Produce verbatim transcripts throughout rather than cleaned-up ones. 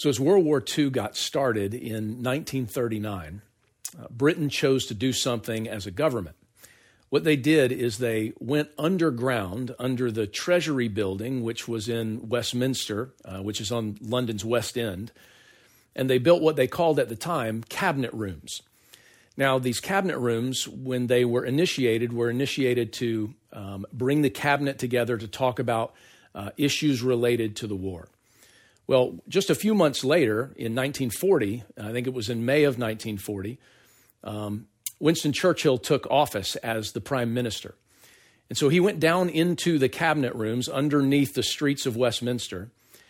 So as World War Two got started in nineteen thirty-nine, uh, Britain chose to do something as a government. What they did is they went underground under the Treasury building, which was in Westminster, uh, which is on London's West End, and they built what they called at the time cabinet rooms. Now, these cabinet rooms, when they were initiated, were initiated to um, bring the cabinet together to talk about uh, issues related to the war. Well, just a few months later, in nineteen forty, I think it was in May of nineteen forty, um, Winston Churchill took office as the prime minister. And so he went down into the cabinet rooms underneath the streets of Westminster.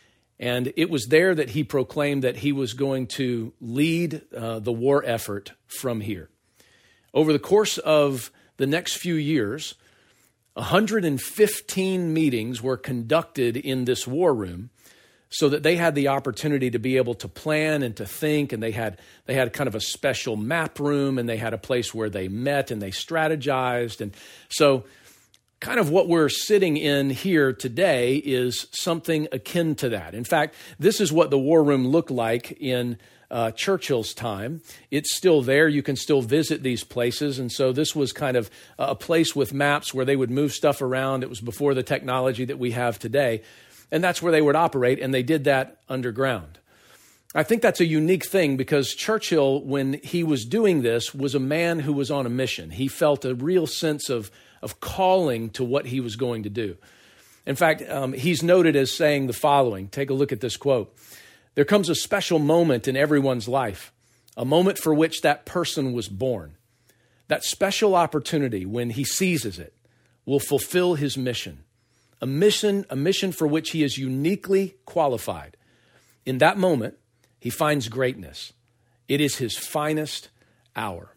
And it was there that he proclaimed that he was going to lead uh, the war effort from here. Over the course of the next few years, one hundred fifteen meetings were conducted in this war room so that they had the opportunity to be able to plan and to think, and they had they had kind of a special map room, and they had a place where they met and they strategized. And so kind of what we're sitting in here today is something akin to that. In fact, this is what the war room looked like in uh, Churchill's time. It's still there. You can still visit these places. And so this was kind of a place with maps where they would move stuff around. It was before the technology that we have today. And that's where they would operate, and they did that underground. I think that's a unique thing because Churchill, when he was doing this, was a man who was on a mission. He felt a real sense of, of calling to what he was going to do. In fact, um, he's noted as saying the following. Take a look at this quote. "There comes a special moment in everyone's life, a moment for which that person was born. That special opportunity, when he seizes it, will fulfill his mission. A mission, a mission for which he is uniquely qualified. In that moment, he finds greatness. It is his finest hour."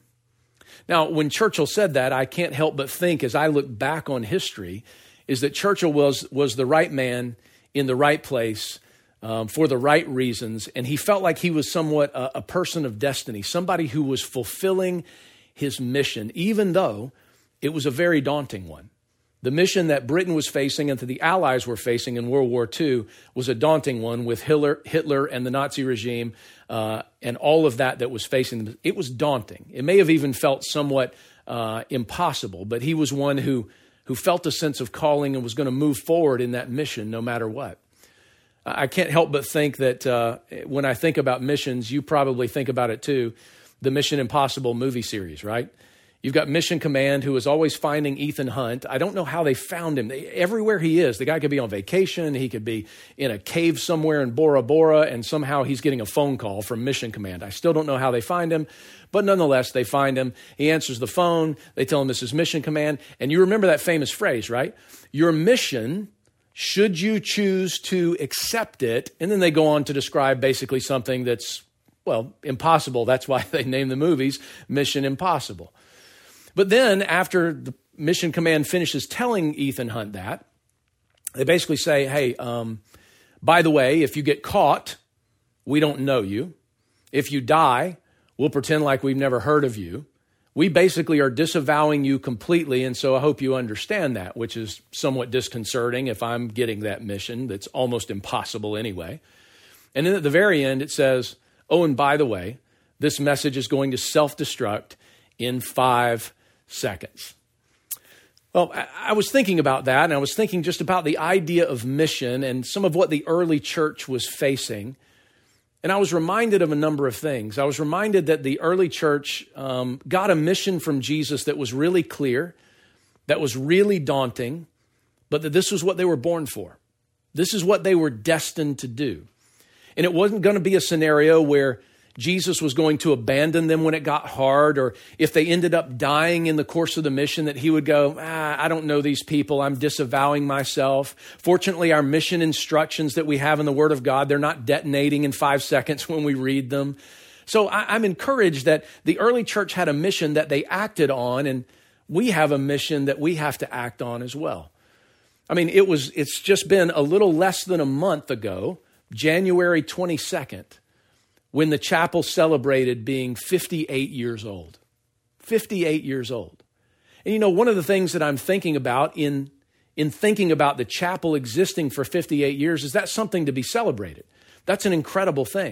Now, when Churchill said that, I can't help but think, as I look back on history, is that Churchill was, was the right man in the right place um, for the right reasons, and he felt like he was somewhat a, a person of destiny, somebody who was fulfilling his mission, even though it was a very daunting one. The mission that Britain was facing and that the Allies were facing in World War Two was a daunting one with Hitler, Hitler and the Nazi regime uh, and all of that that was facing them. It was daunting. It may have even felt somewhat uh, impossible, but he was one who, who felt a sense of calling and was going to move forward in that mission no matter what. I can't help but think that uh, when I think about missions, you probably think about it too, the Mission Impossible movie series, right? You've got Mission Command, who is always finding Ethan Hunt. I don't know how they found him. They, everywhere he is, the guy could be on vacation. He could be in a cave somewhere in Bora Bora, and somehow he's getting a phone call from Mission Command. I still don't know how they find him, but nonetheless, they find him. He answers the phone. They tell him this is Mission Command. And you remember that famous phrase, right? Your mission, should you choose to accept it, and then they go on to describe basically something that's, well, impossible. That's why they name the movies Mission Impossible. But then after the Mission Command finishes telling Ethan Hunt that, they basically say, hey, um, by the way, if you get caught, we don't know you. If you die, we'll pretend like we've never heard of you. We basically are disavowing you completely, and so I hope you understand that, which is somewhat disconcerting if I'm getting that mission that's almost impossible anyway. And then at the very end, it says, oh, and by the way, this message is going to self-destruct in five seconds. Well, I was thinking about that, and I was thinking just about the idea of mission and some of what the early church was facing. And I was reminded of a number of things. I was reminded that the early church um, got a mission from Jesus that was really clear, that was really daunting, but that this was what they were born for. This is what they were destined to do. And it wasn't going to be a scenario where Jesus was going to abandon them when it got hard, or if they ended up dying in the course of the mission, that he would go, ah, I don't know these people. I'm disavowing myself. Fortunately, our mission instructions that we have in the Word of God, they're not detonating in five seconds when we read them. So I, I'm encouraged that the early church had a mission that they acted on, and we have a mission that we have to act on as well. I mean, it was, it's just been a little less than a month ago, January twenty-second, when the chapel celebrated being fifty-eight years old. fifty-eight years old. And you know, one of the things that I'm thinking about in, in thinking about the chapel existing for fifty-eight years is that's something to be celebrated. That's an incredible thing.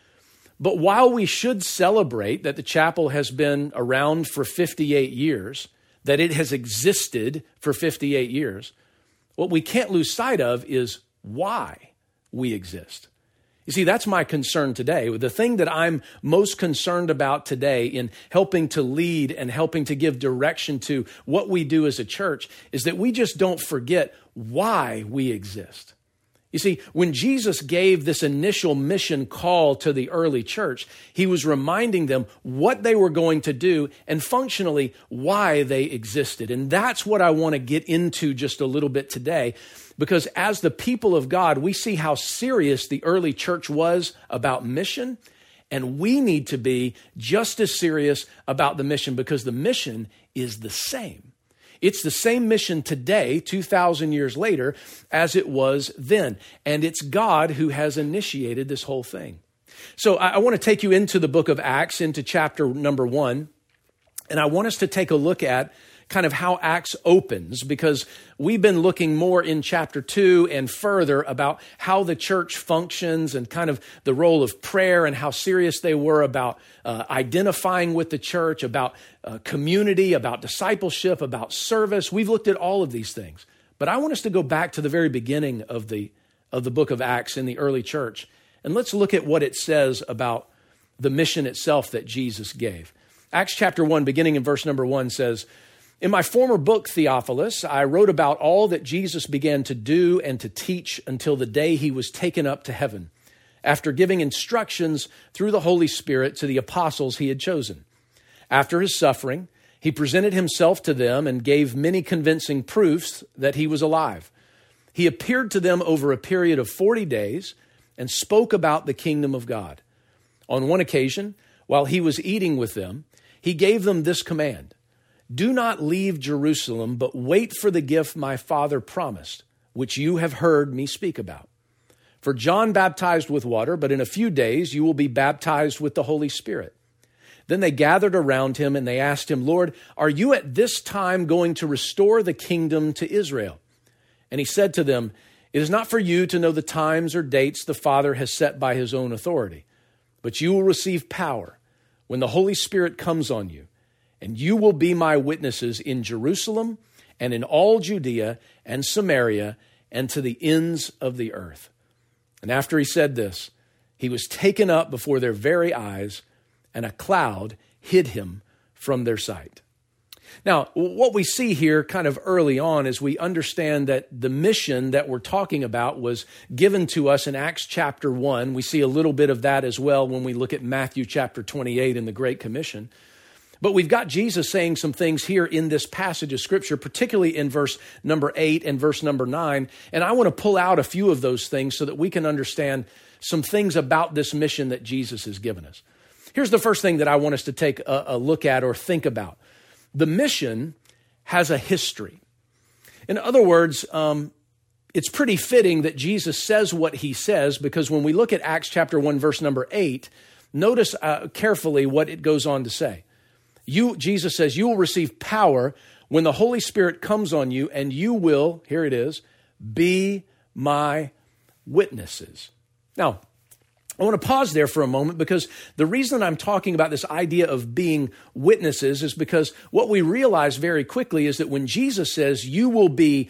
But while we should celebrate that the chapel has been around for fifty-eight years, that it has existed for fifty-eight years, what we can't lose sight of is why we exist. You see, that's my concern today. The thing that I'm most concerned about today in helping to lead and helping to give direction to what we do as a church is that we just don't forget why we exist. You see, when Jesus gave this initial mission call to the early church, he was reminding them what they were going to do and functionally why they existed. And that's what I want to get into just a little bit today, because as the people of God, we see how serious the early church was about mission, and we need to be just as serious about the mission because the mission is the same. It's the same mission today, two thousand years later, as it was then. And it's God who has initiated this whole thing. So I, I want to take you into the book of Acts, into chapter number one. And I want us to take a look at kind of how Acts opens, because we've been looking more in chapter two and further about how the church functions and kind of the role of prayer and how serious they were about uh, identifying with the church, about uh, community, about discipleship, about service. We've looked at all of these things. But I want us to go back to the very beginning of the, of the book of Acts in the early church. And let's look at what it says about the mission itself that Jesus gave. Acts chapter one, beginning in verse number one says, "In my former book, Theophilus, I wrote about all that Jesus began to do and to teach until the day he was taken up to heaven, after giving instructions through the Holy Spirit to the apostles he had chosen. After his suffering, he presented himself to them and gave many convincing proofs that he was alive. He appeared to them over a period of forty days and spoke about the kingdom of God. On one occasion, while he was eating with them, he gave them this command: 'Do not leave Jerusalem, but wait for the gift my Father promised, which you have heard me speak about. For John baptized with water, but in a few days you will be baptized with the Holy Spirit.' Then they gathered around him and they asked him, 'Lord, are you at this time going to restore the kingdom to Israel?' And he said to them, 'It is not for you to know the times or dates the Father has set by his own authority, but you will receive power when the Holy Spirit comes on you. And you will be my witnesses in Jerusalem and in all Judea and Samaria and to the ends of the earth.' And after he said this, he was taken up before their very eyes, and a cloud hid him from their sight." Now, what we see here kind of early on is we understand that the mission that we're talking about was given to us in Acts chapter one. We see a little bit of that as well when we look at Matthew chapter twenty-eight in the Great Commission. But we've got Jesus saying some things here in this passage of Scripture, particularly in verse number eight and verse number nine. And I want to pull out a few of those things so that we can understand some things about this mission that Jesus has given us. Here's the first thing that I want us to take a, a look at or think about. The mission has a history. In other words, um, it's pretty fitting that Jesus says what he says, because when we look at Acts chapter one, verse number eight, notice uh, carefully what it goes on to say. You, Jesus says, "You will receive power when the Holy Spirit comes on you, and you will," here it is, "be my witnesses." Now, I want to pause there for a moment, because the reason I'm talking about this idea of being witnesses is because what we realize very quickly is that when Jesus says, "You will be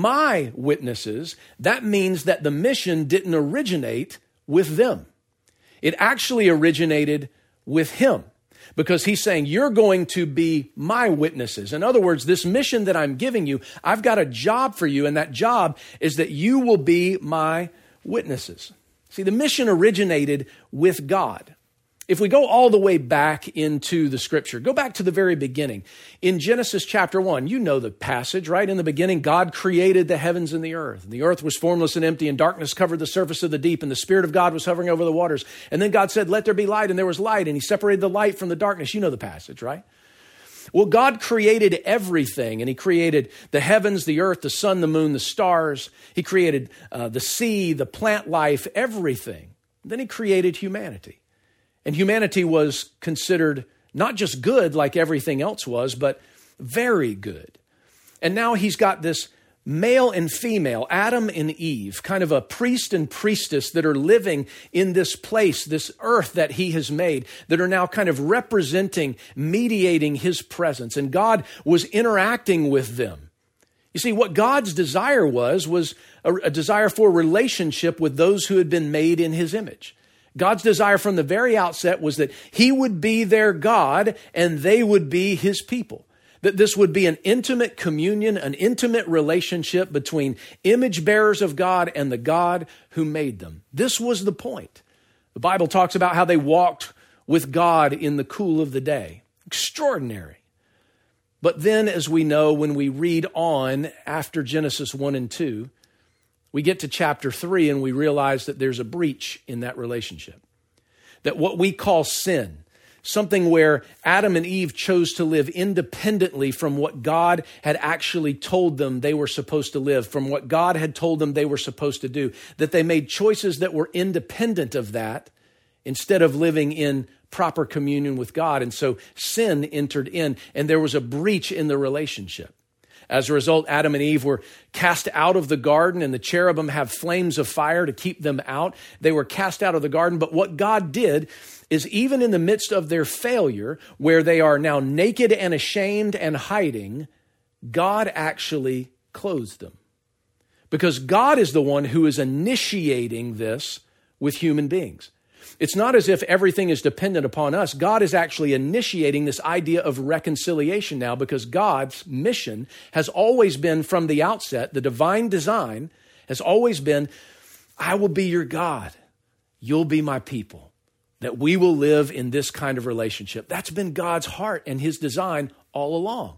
my witnesses," that means that the mission didn't originate with them. It actually originated with him. Because he's saying, you're going to be my witnesses. In other words, this mission that I'm giving you, I've got a job for you, and that job is that you will be my witnesses. See, the mission originated with God. If we go all the way back into the Scripture, go back to the very beginning. In Genesis chapter one, you know the passage, right? In the beginning, God created the heavens and the earth. The earth was formless and empty, and darkness covered the surface of the deep, and the Spirit of God was hovering over the waters. And then God said, "Let there be light," and there was light, and he separated the light from the darkness. You know the passage, right? Well, God created everything, and he created the heavens, the earth, the sun, the moon, the stars. He created uh, the sea, the plant life, everything. Then he created humanity. And humanity was considered not just good like everything else was, but very good. And now he's got this male and female, Adam and Eve, kind of a priest and priestess that are living in this place, this earth that he has made, that are now kind of representing, mediating his presence. And God was interacting with them. You see, what God's desire was, was a, a desire for relationship with those who had been made in his image. God's desire from the very outset was that he would be their God and they would be his people. That this would be an intimate communion, an intimate relationship between image bearers of God and the God who made them. This was the point. The Bible talks about how they walked with God in the cool of the day. Extraordinary. But then, as we know, when we read on after Genesis one and two, we get to chapter three and we realize that there's a breach in that relationship. That what we call sin, something where Adam and Eve chose to live independently from what God had actually told them they were supposed to live, from what God had told them they were supposed to do, that they made choices that were independent of that instead of living in proper communion with God. And so sin entered in, and there was a breach in the relationship. As a result, Adam and Eve were cast out of the garden, and the cherubim have flames of fire to keep them out. They were cast out of the garden, but what God did is, even in the midst of their failure, where they are now naked and ashamed and hiding, God actually clothes them. Because God is the one who is initiating this with human beings. It's not as if everything is dependent upon us. God is actually initiating this idea of reconciliation now, because God's mission has always been from the outset, the divine design has always been, I will be your God. You'll be my people. That we will live in this kind of relationship. That's been God's heart and his design all along.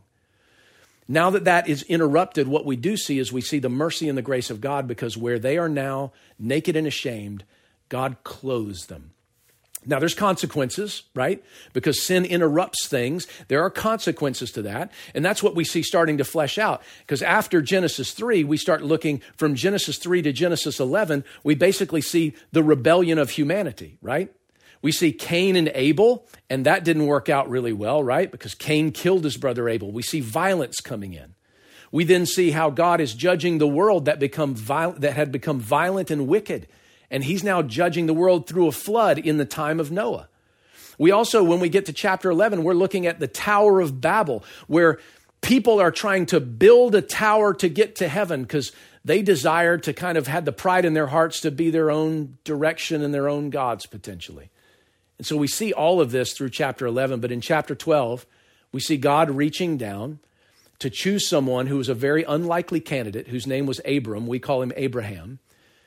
Now that that is interrupted, what we do see is we see the mercy and the grace of God, because where they are now naked and ashamed, God clothes them. Now there's consequences, right? Because sin interrupts things. There are consequences to that. And that's what we see starting to flesh out. Because after Genesis three, we start looking from Genesis three to Genesis eleven, we basically see the rebellion of humanity, right? We see Cain and Abel, and that didn't work out really well, right? Because Cain killed his brother Abel. We see violence coming in. We then see how God is judging the world that become violent, that had become violent and wicked. And he's now judging the world through a flood in the time of Noah. We also, when we get to chapter eleven, we're looking at the Tower of Babel, where people are trying to build a tower to get to heaven because they desire to kind of have the pride in their hearts to be their own direction and their own gods potentially. And so we see all of this through chapter eleven, but in chapter twelve, we see God reaching down to choose someone who was a very unlikely candidate, whose name was Abram. We call him Abraham.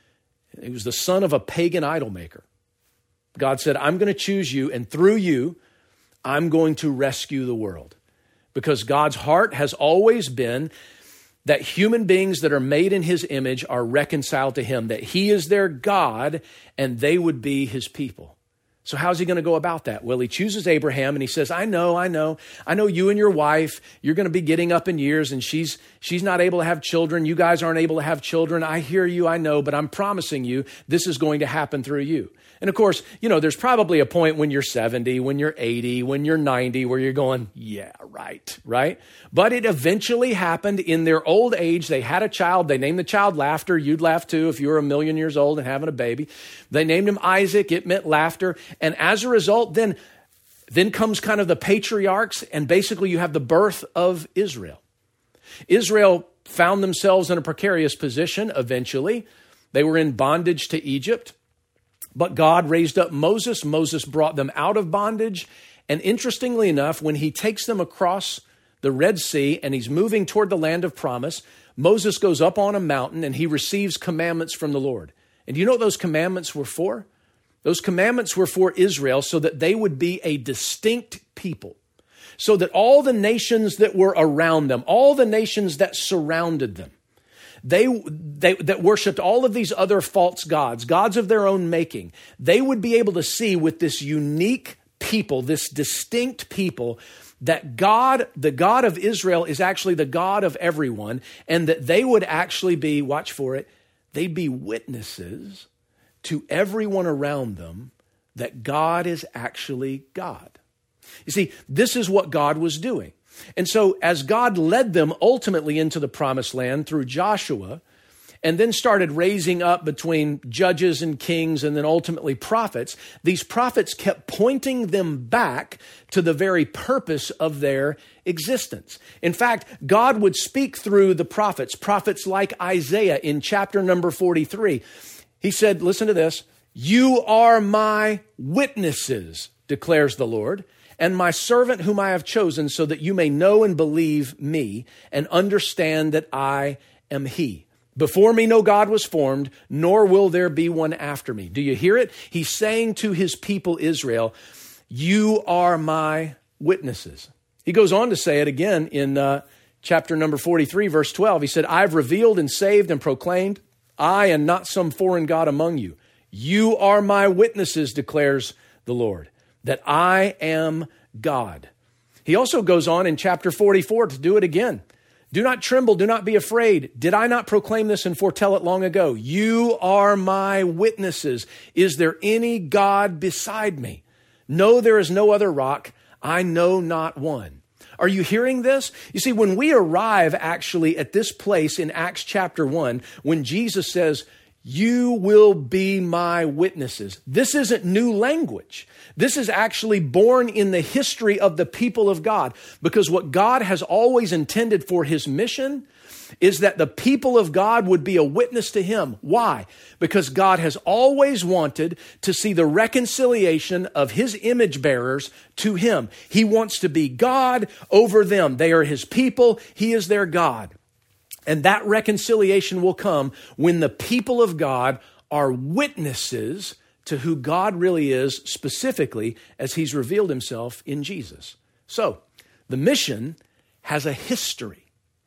He was the son of a pagan idol maker. God said, I'm going to choose you, and through you, I'm going to rescue the world. Because God's heart has always been that human beings that are made in his image are reconciled to him, that he is their God, and they would be his people. So how's he going to go about that? Well, he chooses Abraham and he says, I know, I know, I know you and your wife, you're going to be getting up in years and she's she's not able to have children. You guys aren't able to have children. I hear you, I know, but I'm promising you this is going to happen through you. And of course, you know, there's probably a point when you're seventy, when you're eighty, when you're ninety, where you're going, yeah, right, right? But it eventually happened in their old age. They had a child. They named the child Laughter. You'd laugh too if you were a million years old and having a baby. They named him Isaac. It meant laughter. And as a result, then, then comes kind of the patriarchs, and basically you have the birth of Israel. Israel found themselves in a precarious position eventually. They were in bondage to Egypt. But God raised up Moses. Moses brought them out of bondage. And interestingly enough, when he takes them across the Red Sea and he's moving toward the land of promise, Moses goes up on a mountain and he receives commandments from the Lord. And do you know what those commandments were for? Those commandments were for Israel so that they would be a distinct people. So that all the nations that were around them, all the nations that surrounded them, They, they that worshiped all of these other false gods, gods of their own making, they would be able to see with this unique people, this distinct people, that God, the God of Israel, is actually the God of everyone, and that they would actually be, watch for it, they'd be witnesses to everyone around them that God is actually God. You see, this is what God was doing. And so as God led them ultimately into the promised land through Joshua, and then started raising up between judges and kings and then ultimately prophets, these prophets kept pointing them back to the very purpose of their existence. In fact, God would speak through the prophets, prophets like Isaiah in chapter number forty-three. He said, listen to this, "You are my witnesses, declares the Lord, and my servant whom I have chosen, so that you may know and believe me and understand that I am he. Before me no God was formed, nor will there be one after me." Do you hear it? He's saying to his people Israel, you are my witnesses. He goes on to say it again in uh, chapter number forty-three, verse twelve. He said, "I've revealed and saved and proclaimed, I and not some foreign God among you. You are my witnesses, declares the Lord, that I am God." He also goes on in chapter forty-four to do it again. "Do not tremble, do not be afraid. Did I not proclaim this and foretell it long ago? You are my witnesses. Is there any God beside me? No, there is no other rock. I know not one." Are you hearing this? You see, when we arrive actually at this place in Acts chapter one, when Jesus says, "You will be my witnesses," this isn't new language. This is actually born in the history of the people of God, because what God has always intended for his mission is that the people of God would be a witness to him. Why? Because God has always wanted to see the reconciliation of his image bearers to him. He wants to be God over them. They are his people. He is their God. And that reconciliation will come when the people of God are witnesses to who God really is, specifically as he's revealed himself in Jesus. So, the mission has a history.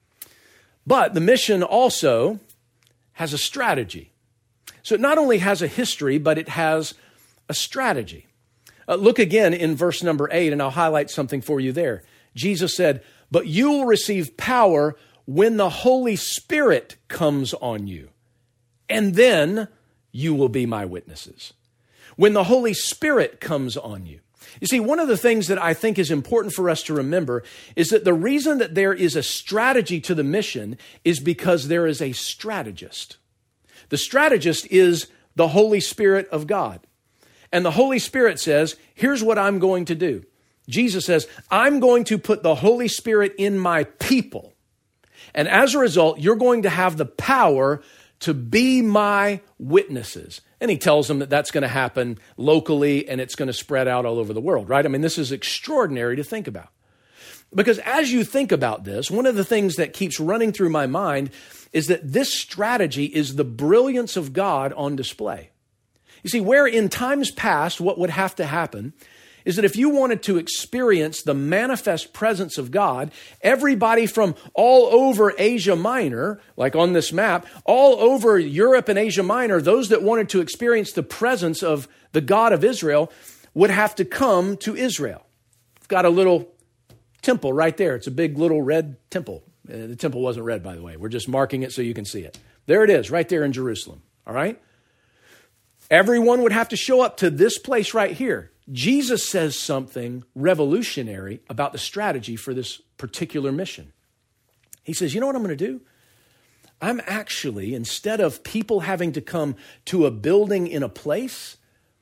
But the mission also has a strategy. So it not only has a history, but it has a strategy. Uh, look again in verse number eight, and I'll highlight something for you there. Jesus said, "But you will receive power when the Holy Spirit comes on you, and then you will be my witnesses." When the Holy Spirit comes on you. You see, one of the things that I think is important for us to remember is that the reason that there is a strategy to the mission is because there is a strategist. The strategist is the Holy Spirit of God. And the Holy Spirit says, here's what I'm going to do. Jesus says, I'm going to put the Holy Spirit in my people. And as a result, you're going to have the power to be my witnesses. And he tells them that that's going to happen locally and it's going to spread out all over the world, right? I mean, this is extraordinary to think about. Because as you think about this, one of the things that keeps running through my mind is that this strategy is the brilliance of God on display. You see, where in times past, what would have to happen is that if you wanted to experience the manifest presence of God, everybody from all over Asia Minor, like on this map, all over Europe and Asia Minor, those that wanted to experience the presence of the God of Israel would have to come to Israel. We've got a little temple right there. It's a big little red temple. Uh, the temple wasn't red, by the way. We're just marking it so you can see it. There it is, right there in Jerusalem. All right? Everyone would have to show up to this place right here. Jesus says something revolutionary about the strategy for this particular mission. He says, you know what I'm going to do? I'm actually, instead of people having to come to a building in a place,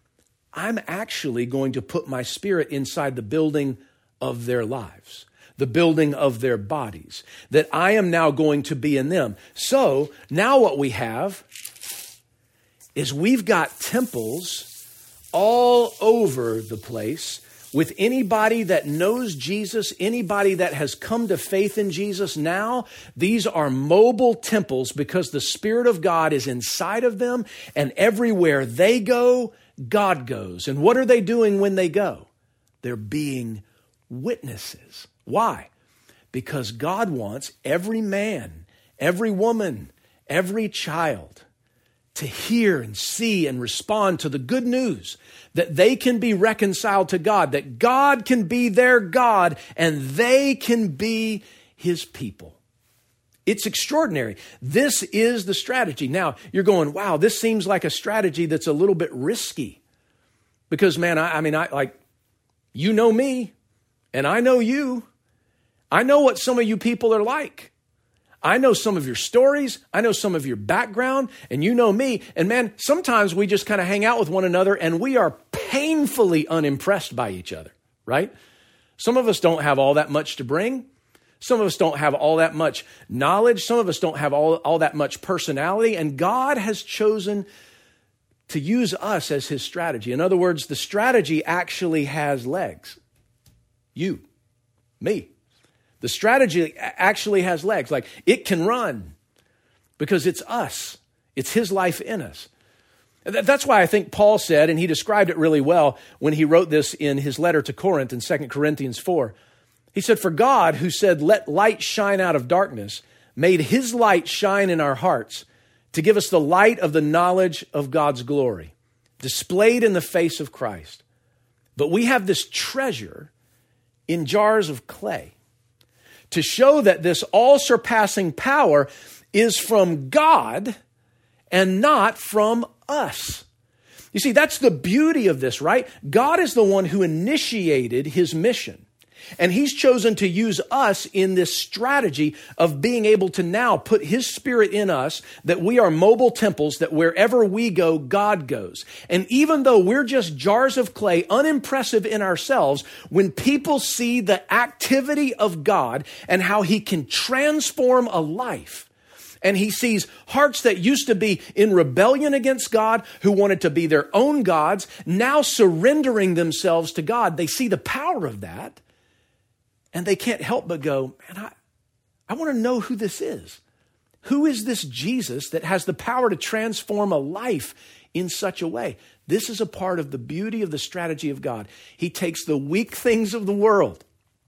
I'm actually going to put my Spirit inside the building of their lives, the building of their bodies, that I am now going to be in them. So now what we have is we've got temples all over the place with anybody that knows Jesus, anybody that has come to faith in Jesus. Now, these are mobile temples because the Spirit of God is inside of them, and everywhere they go, God goes. And what are they doing when they go? They're being witnesses. Why? Because God wants every man, every woman, every child to hear and see and respond to the good news that they can be reconciled to God, that God can be their God and they can be his people. It's extraordinary. This is the strategy. Now, you're going, wow, this seems like a strategy that's a little bit risky. Because, man, I, I mean, I like, you know me and I know you. I know what some of you people are like. I know some of your stories. I know some of your background, and you know me. And man, sometimes we just kind of hang out with one another and we are painfully unimpressed by each other, right? Some of us don't have all that much to bring. Some of us don't have all that much knowledge. Some of us don't have all, all that much personality. And God has chosen to use us as his strategy. In other words, the strategy actually has legs. You, me. The strategy actually has legs. Like, it can run because it's us. It's his life in us. That's why I think Paul said, and he described it really well when he wrote this in his letter to Corinth in Second Corinthians four. He said, for God, who said, let light shine out of darkness, made his light shine in our hearts to give us the light of the knowledge of God's glory, displayed in the face of Christ. But we have this treasure in jars of clay to show that this all-surpassing power is from God and not from us. You see, that's the beauty of this, right? God is the one who initiated his mission. And he's chosen to use us in this strategy of being able to now put his spirit in us, that we are mobile temples, that wherever we go, God goes. And even though we're just jars of clay, unimpressive in ourselves, when people see the activity of God and how he can transform a life, and he sees hearts that used to be in rebellion against God, who wanted to be their own gods, now surrendering themselves to God, they see the power of that. And they can't help but go, man, I, I want to know who this is. Who is this Jesus that has the power to transform a life in such a way? This is a part of the beauty of the strategy of God. He takes the weak things of the world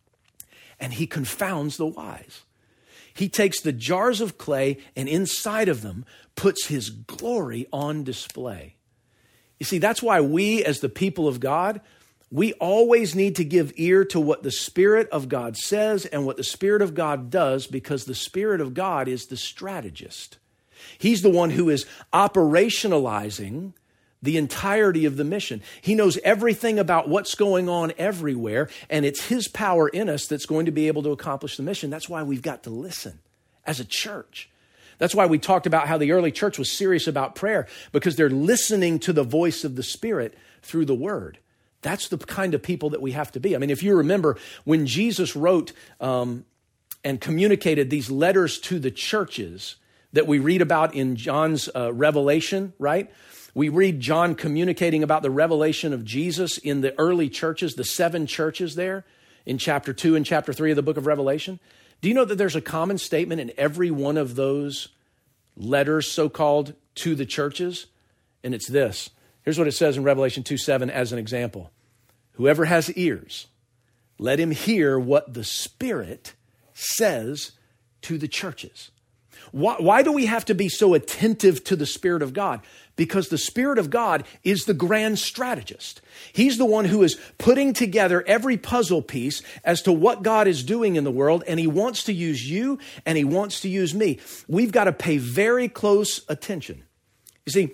and he confounds the wise. He takes the jars of clay and inside of them puts his glory on display. You see, that's why we as the people of God, we always need to give ear to what the Spirit of God says and what the Spirit of God does, because the Spirit of God is the strategist. He's the one who is operationalizing the entirety of the mission. He knows everything about what's going on everywhere, and it's his power in us that's going to be able to accomplish the mission. That's why we've got to listen as a church. That's why we talked about how the early church was serious about prayer, because they're listening to the voice of the Spirit through the Word. That's the kind of people that we have to be. I mean, if you remember when Jesus wrote um, and communicated these letters to the churches that we read about in John's uh, Revelation, right? We read John communicating about the revelation of Jesus in the early churches, the seven churches there in chapter two and chapter three of the book of Revelation. Do you know that there's a common statement in every one of those letters, so-called, to the churches? And it's this. Here's what it says in Revelation two seven as an example. Whoever has ears, let him hear what the Spirit says to the churches. Why, why do we have to be so attentive to the Spirit of God? Because the Spirit of God is the grand strategist. He's the one who is putting together every puzzle piece as to what God is doing in the world, and he wants to use you and he wants to use me. We've got to pay very close attention. You see,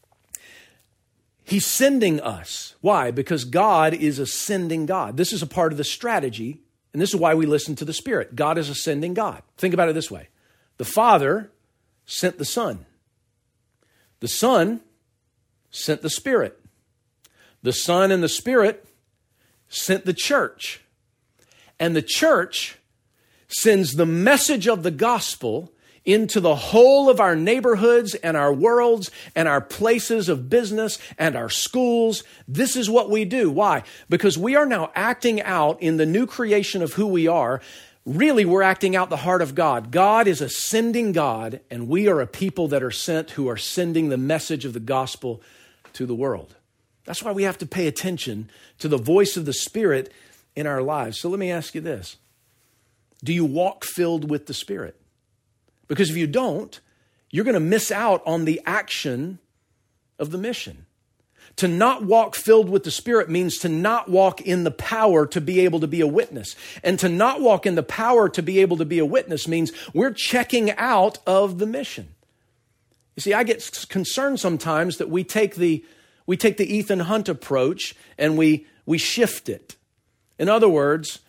he's sending us. Why? Because God is a sending God. This is a part of the strategy, and this is why we listen to the Spirit. God is a sending God. Think about it this way. The Father sent the Son. The Son sent the Spirit. The Son and the Spirit sent the church. And the church sends the message of the gospel into the whole of our neighborhoods and our worlds and our places of business and our schools. This is what we do. Why? Because we are now acting out in the new creation of who we are. Really, we're acting out the heart of God. God is a sending God, and we are a people that are sent who are sending the message of the gospel to the world. That's why we have to pay attention to the voice of the Spirit in our lives. So let me ask you this. Do you walk filled with the Spirit? Because if you don't, you're going to miss out on the action of the mission. To not walk filled with the Spirit means to not walk in the power to be able to be a witness. And to not walk in the power to be able to be a witness means we're checking out of the mission. You see, I get concerned sometimes that we take the we take the Ethan Hunt approach and we we shift it. In other words,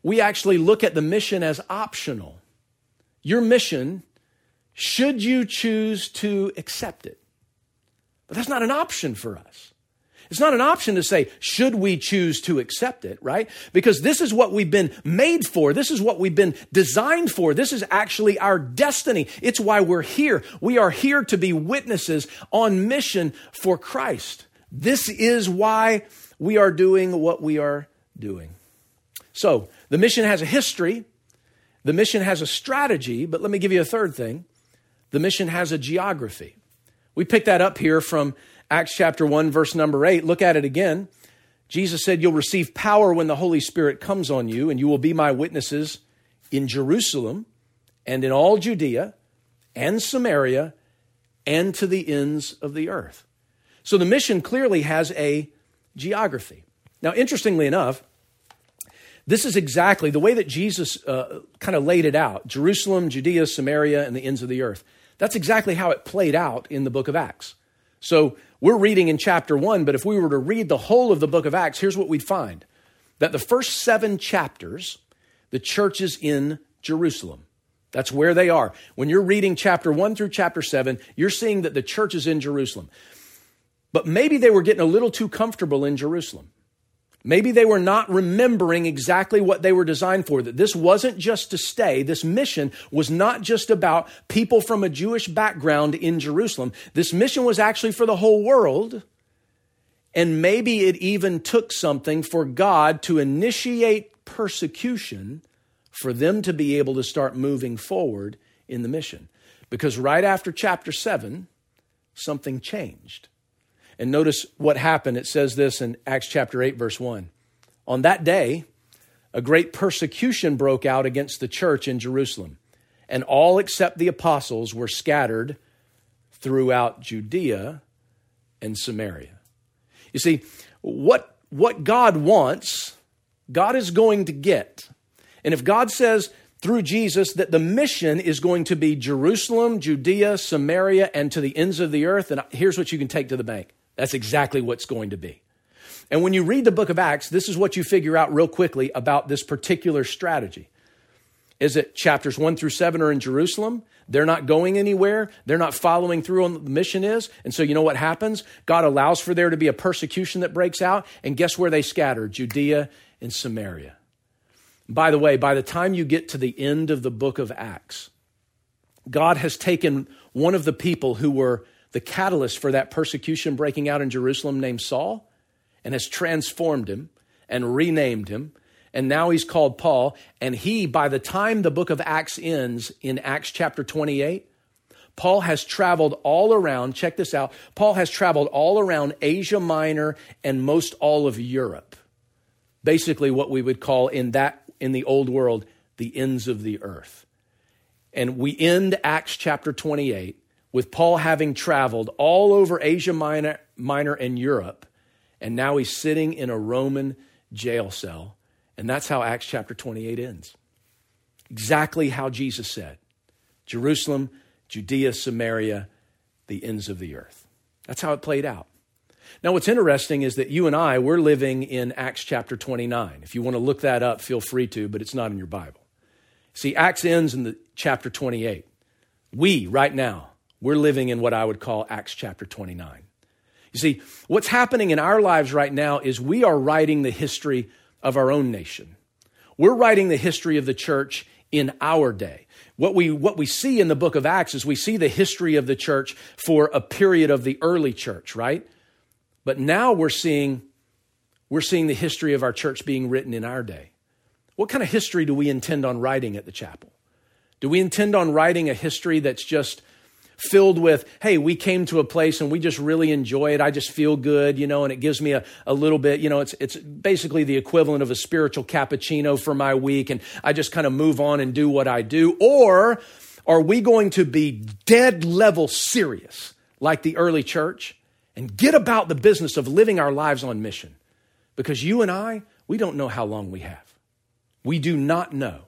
we actually look at the mission as optional. Your mission, should you choose to accept it. But that's not an option for us. It's not an option to say, should we choose to accept it, right? Because this is what we've been made for. This is what we've been designed for. This is actually our destiny. It's why we're here. We are here to be witnesses on mission for Christ. This is why we are doing what we are doing. So the mission has a history. The mission has a strategy. But let me give you a third thing. The mission has a geography. We picked that up here from Acts chapter one, verse number eight. Look at it again. Jesus said, you'll receive power when the Holy Spirit comes on you, and you will be my witnesses in Jerusalem and in all Judea and Samaria and to the ends of the earth. So the mission clearly has a geography. Now, interestingly enough, this is exactly the way that Jesus uh, kind of laid it out. Jerusalem, Judea, Samaria, and the ends of the earth. That's exactly how it played out in the book of Acts. So we're reading in chapter one, but if we were to read the whole of the book of Acts, here's what we'd find. That the first seven chapters, the church is in Jerusalem. That's where they are. When you're reading chapter one through chapter seven, you're seeing that the church is in Jerusalem. But maybe they were getting a little too comfortable in Jerusalem. Maybe they were not remembering exactly what they were designed for, that this wasn't just to stay. This mission was not just about people from a Jewish background in Jerusalem. This mission was actually for the whole world. And maybe it even took something for God to initiate persecution for them to be able to start moving forward in the mission. Because right after chapter seven, something changed. And notice what happened. It says this in Acts chapter eight, verse one. On that day, a great persecution broke out against the church in Jerusalem, and all except the apostles were scattered throughout Judea and Samaria. You see, what, what God wants, God is going to get. And if God says through Jesus that the mission is going to be Jerusalem, Judea, Samaria, and to the ends of the earth, then here's what you can take to the bank. That's exactly what's going to be. And when you read the book of Acts, this is what you figure out real quickly about this particular strategy. Is that chapters one through seven are in Jerusalem. They're not going anywhere. They're not following through on what the mission is. And so you know what happens? God allows for there to be a persecution that breaks out. And guess where they scatter? Judea and Samaria. By the way, by the time you get to the end of the book of Acts, God has taken one of the people who were the catalyst for that persecution breaking out in Jerusalem, named Saul, and has transformed him and renamed him. And now he's called Paul. And he, by the time the book of Acts ends in Acts chapter twenty-eight, Paul has traveled all around, check this out, Paul has traveled all around Asia Minor and most all of Europe. Basically what we would call in that, in the old world, the ends of the earth. And we end Acts chapter twenty-eight with Paul having traveled all over Asia Minor, Minor and Europe, and now he's sitting in a Roman jail cell. And that's how Acts chapter twenty-eight ends. Exactly how Jesus said. Jerusalem, Judea, Samaria, the ends of the earth. That's how it played out. Now, what's interesting is that you and I, we're living in Acts chapter twenty-nine. If you want to look that up, feel free to, but it's not in your Bible. See, Acts ends in the chapter twenty-eight. We, right now, we're living in what I would call Acts chapter twenty-nine. You see, what's happening in our lives right now is we are writing the history of our own nation. We're writing the history of the church in our day. What we, what we see in the book of Acts is we see the history of the church for a period of the early church, right? But now we're seeing, we're seeing the history of our church being written in our day. What kind of history do we intend on writing at the chapel? Do we intend on writing a history that's just filled with, hey, we came to a place and we just really enjoy it. I just feel good, you know, and it gives me a, a little bit, you know, it's it's basically the equivalent of a spiritual cappuccino for my week. And I just kind of move on and do what I do. Or are we going to be dead level serious like the early church and get about the business of living our lives on mission? Because you and I, we don't know how long we have. We do not know.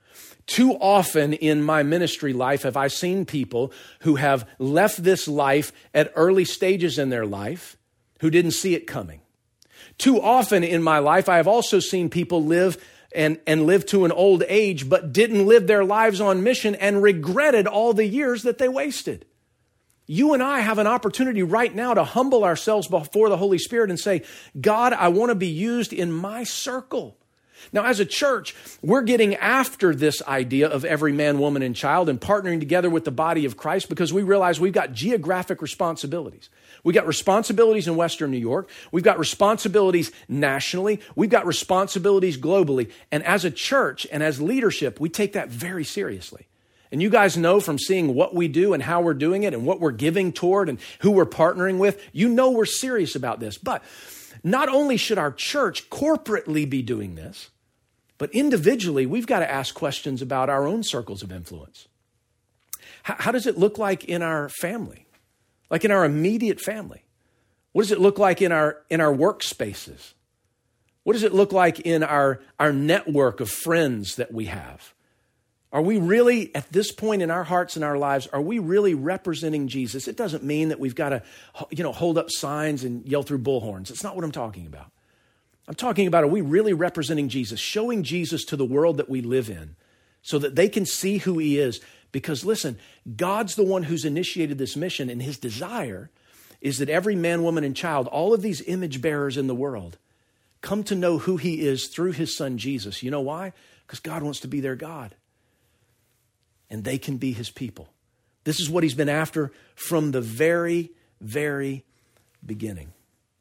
Too often in my ministry life have I seen people who have left this life at early stages in their life who didn't see it coming. Too often in my life, I have also seen people live and, and lived to an old age, but didn't live their lives on mission and regretted all the years that they wasted. You and I have an opportunity right now to humble ourselves before the Holy Spirit and say, God, I want to be used in my circle. Now, as a church, we're getting after this idea of every man, woman, and child and partnering together with the body of Christ because we realize we've got geographic responsibilities. We've got responsibilities in Western New York. We've got responsibilities nationally. We've got responsibilities globally. And as a church and as leadership, we take that very seriously. And you guys know from seeing what we do and how we're doing it and what we're giving toward and who we're partnering with, you know we're serious about this. But not only should our church corporately be doing this, but individually, we've got to ask questions about our own circles of influence. How, how does it look like in our family? Like in our immediate family? What does it look like in our, in our workspaces? What does it look like in our, our network of friends that we have? Are we really, at this point in our hearts and our lives, are we really representing Jesus? It doesn't mean that we've got to, you know, hold up signs and yell through bullhorns. It's not what I'm talking about. I'm talking about, are we really representing Jesus, showing Jesus to the world that we live in so that they can see who he is? Because listen, God's the one who's initiated this mission, and his desire is that every man, woman, and child, all of these image bearers in the world, come to know who he is through his son, Jesus. You know why? Because God wants to be their God. And they can be his people. This is what he's been after from the very, very beginning.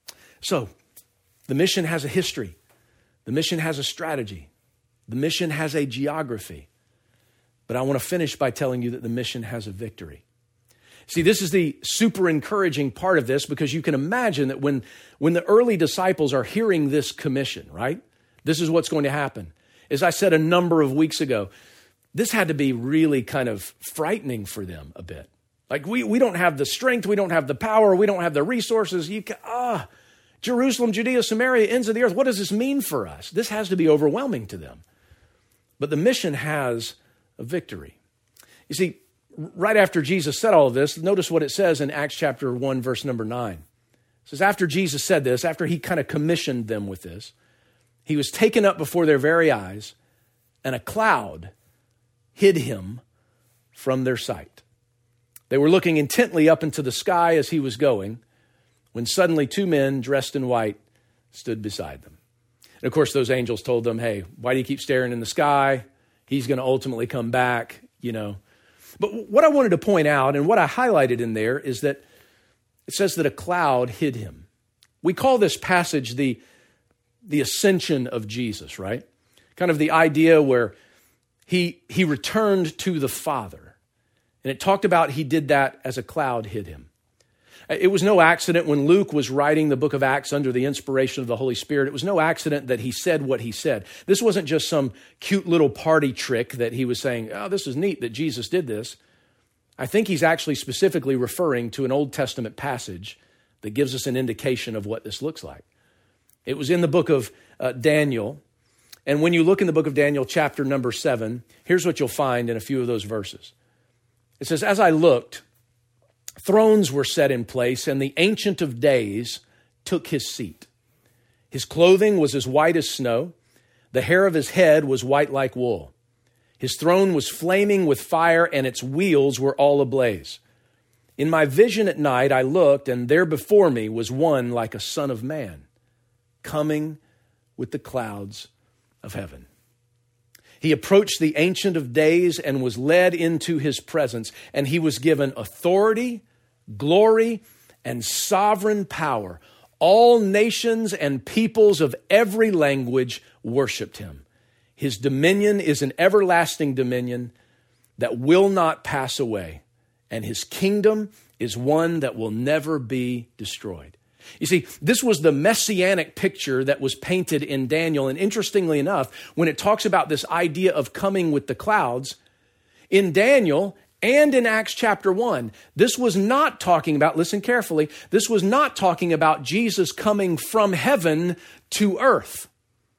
So, the mission has a history. The mission has a strategy. The mission has a geography. But I want to finish by telling you that the mission has a victory. See, this is the super encouraging part of this, because you can imagine that when, when the early disciples are hearing this commission, right? This is what's going to happen. As I said a number of weeks ago, this had to be really kind of frightening for them a bit. Like, we, we don't have the strength, we don't have the power, we don't have the resources. You can, ah, Jerusalem, Judea, Samaria, ends of the earth. What does this mean for us? This has to be overwhelming to them. But the mission has a victory. You see, right after Jesus said all of this, notice what it says in Acts chapter one, verse number nine. It says, after Jesus said this, after he kind of commissioned them with this, he was taken up before their very eyes, and a cloud hid him from their sight. They were looking intently up into the sky as he was going, when suddenly two men dressed in white stood beside them. And of course, those angels told them, hey, why do you keep staring in the sky? He's going to ultimately come back, you know. But what I wanted to point out, and what I highlighted in there, is that it says that a cloud hid him. We call this passage the, the ascension of Jesus, right? Kind of the idea where he, he returned to the Father. And it talked about he did that as a cloud hid him. It was no accident when Luke was writing the book of Acts under the inspiration of the Holy Spirit. It was no accident that he said what he said. This wasn't just some cute little party trick that he was saying, oh, this is neat that Jesus did this. I think he's actually specifically referring to an Old Testament passage that gives us an indication of what this looks like. It was in the book of uh, Daniel. And when you look in the book of Daniel, chapter number seven, here's what you'll find in a few of those verses. It says, as I looked, thrones were set in place, and the Ancient of Days took his seat. His clothing was as white as snow. The hair of his head was white like wool. His throne was flaming with fire, and its wheels were all ablaze. In my vision at night, I looked, and there before me was one like a son of man, coming with the clouds of heaven. He approached the Ancient of Days and was led into his presence, and he was given authority, glory, and sovereign power. All nations and peoples of every language worshiped him. His dominion is an everlasting dominion that will not pass away, and his kingdom is one that will never be destroyed. You see, this was the messianic picture that was painted in Daniel. And interestingly enough, when it talks about this idea of coming with the clouds, in Daniel and in Acts chapter one, this was not talking about, listen carefully, this was not talking about Jesus coming from heaven to earth.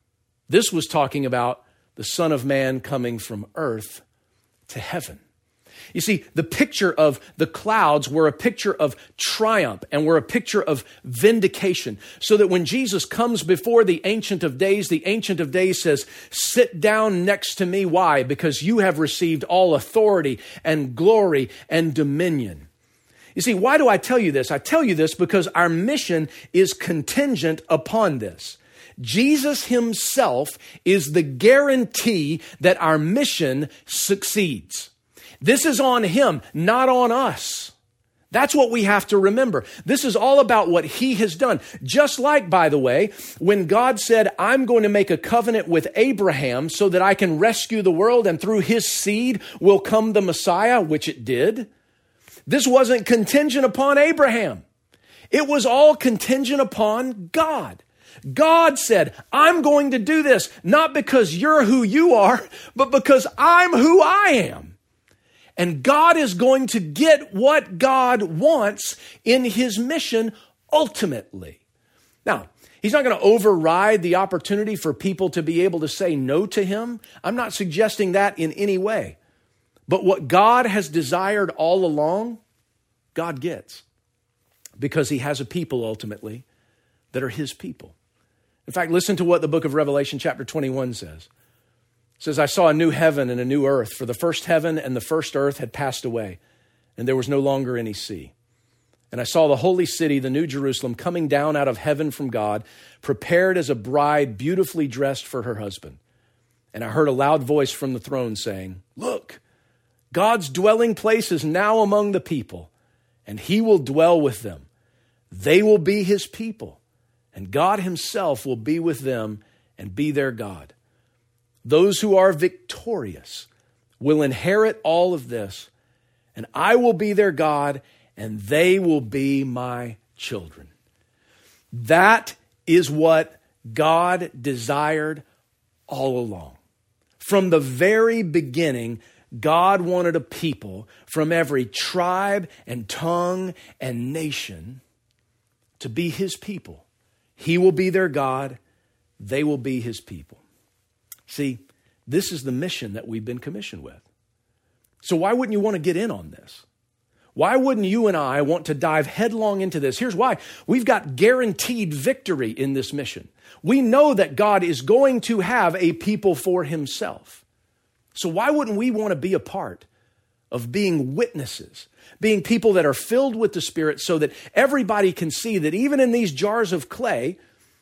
This was talking about the Son of Man coming from earth to heaven. You see, the picture of the clouds were a picture of triumph and were a picture of vindication. So that when Jesus comes before the Ancient of Days, the Ancient of Days says, sit down next to me. Why? Because you have received all authority and glory and dominion. You see, why do I tell you this? I tell you this because our mission is contingent upon this. Jesus himself is the guarantee that our mission succeeds. This is on him, not on us. That's what we have to remember. This is all about what he has done. Just like, by the way, when God said, I'm going to make a covenant with Abraham so that I can rescue the world and through his seed will come the Messiah, which it did. This wasn't contingent upon Abraham. It was all contingent upon God. God said, I'm going to do this, not because you're who you are, but because I'm who I am. And God is going to get what God wants in his mission ultimately. Now, he's not going to override the opportunity for people to be able to say no to him. I'm not suggesting that in any way. But what God has desired all along, God gets. Because he has a people ultimately that are his people. In fact, listen to what the book of Revelation chapter twenty-one says. It says, I saw a new heaven and a new earth, for the first heaven and the first earth had passed away, and there was no longer any sea. And I saw the holy city, the new Jerusalem, coming down out of heaven from God, prepared as a bride beautifully dressed for her husband. And I heard a loud voice from the throne saying, look, God's dwelling place is now among the people, and he will dwell with them. They will be his people, and God himself will be with them and be their God. Those who are victorious will inherit all of this, and I will be their God, and they will be my children. That is what God desired all along. From the very beginning, God wanted a people from every tribe and tongue and nation to be his people. He will be their God. They will be his people. See, this is the mission that we've been commissioned with. So why wouldn't you want to get in on this? Why wouldn't you and I want to dive headlong into this? Here's why. We've got guaranteed victory in this mission. We know that God is going to have a people for himself. So why wouldn't we want to be a part of being witnesses, being people that are filled with the Spirit so that everybody can see that even in these jars of clay,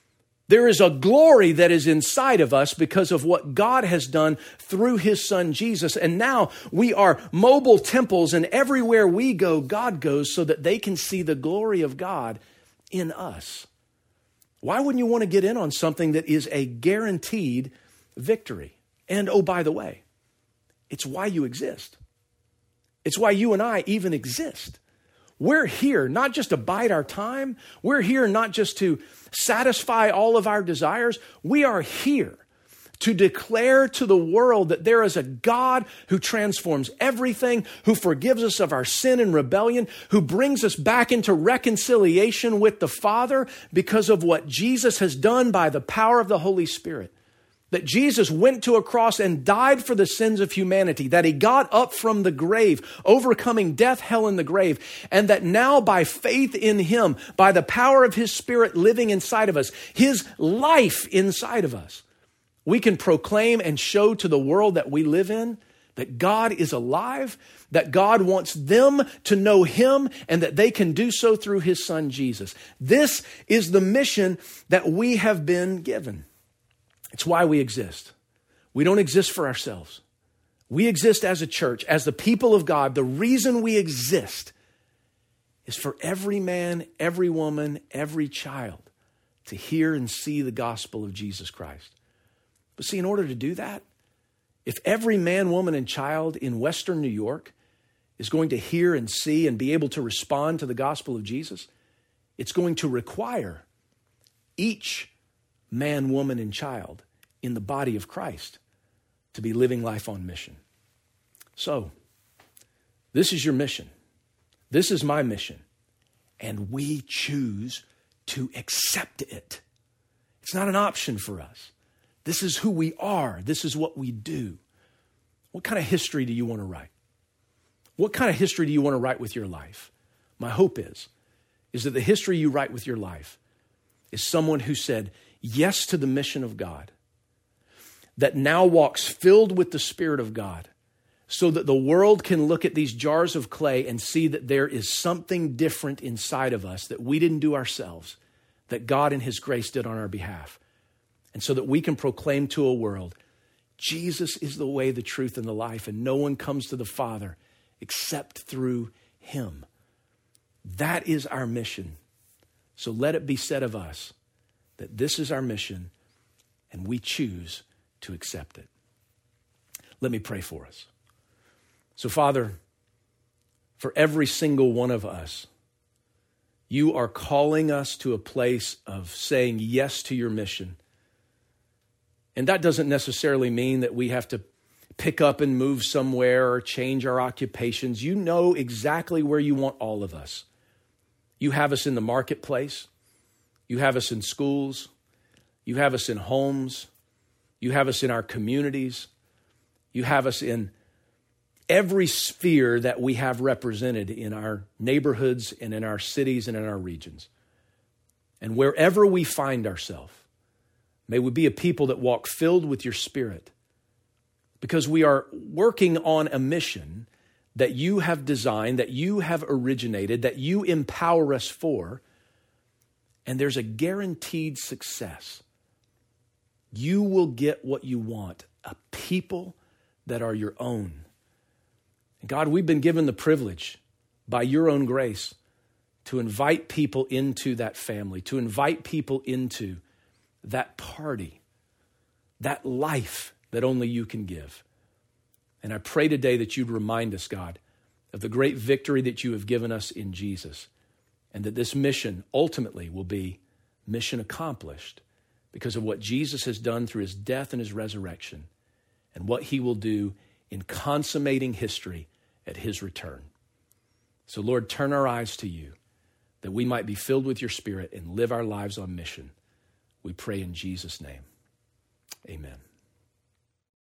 there is a glory that is inside of us because of what God has done through his son Jesus. And now we are mobile temples, and everywhere we go, God goes so that they can see the glory of God in us. Why wouldn't you want to get in on something that is a guaranteed victory? And oh, by the way, it's why you exist. It's why you and I even exist. We're here not just to bide our time. We're here not just to satisfy all of our desires. We are here to declare to the world that there is a God who transforms everything, who forgives us of our sin and rebellion, who brings us back into reconciliation with the Father because of what Jesus has done by the power of the Holy Spirit. That Jesus went to a cross and died for the sins of humanity, that he got up from the grave, overcoming death, hell, and the grave, and that now by faith in him, by the power of his Spirit living inside of us, his life inside of us, we can proclaim and show to the world that we live in that God is alive, that God wants them to know him, and that they can do so through his son Jesus. This is the mission that we have been given. It's why we exist. We don't exist for ourselves. We exist as a church, as the people of God. The reason we exist is for every man, every woman, every child to hear and see the gospel of Jesus Christ. But see, in order to do that, if every man, woman, and child in Western New York is going to hear and see and be able to respond to the gospel of Jesus, it's going to require each man, woman, and child in the body of Christ to be living life on mission. So, this is your mission. This is my mission. And we choose to accept it. It's not an option for us. This is who we are. This is what we do. What kind of history do you want to write? What kind of history do you want to write with your life? My hope is, is that the history you write with your life is someone who said yes to the mission of God, that now walks filled with the Spirit of God, so that the world can look at these jars of clay and see that there is something different inside of us that we didn't do ourselves, that God in his grace did on our behalf. And so that we can proclaim to a world, Jesus is the way, the truth, and the life, and no one comes to the Father except through him. That is our mission. So let it be said of us that this is our mission, and we choose to accept it. Let me pray for us. So, Father, for every single one of us, you are calling us to a place of saying yes to your mission. And that doesn't necessarily mean that we have to pick up and move somewhere or change our occupations. You know exactly where you want all of us. You have us in the marketplace. You have us in schools. You have us in homes. You have us in our communities. You have us in every sphere that we have represented in our neighborhoods and in our cities and in our regions. And wherever we find ourselves, may we be a people that walk filled with your Spirit, because we are working on a mission that you have designed, that you have originated, that you empower us for, and there's a guaranteed success. You will get what you want, a people that are your own. God, we've been given the privilege by your own grace to invite people into that family, to invite people into that party, that life that only you can give. And I pray today that you'd remind us, God, of the great victory that you have given us in Jesus, and that this mission ultimately will be mission accomplished because of what Jesus has done through his death and his resurrection, and what he will do in consummating history at his return. So, Lord, turn our eyes to you, that we might be filled with your Spirit and live our lives on mission. We pray in Jesus' name.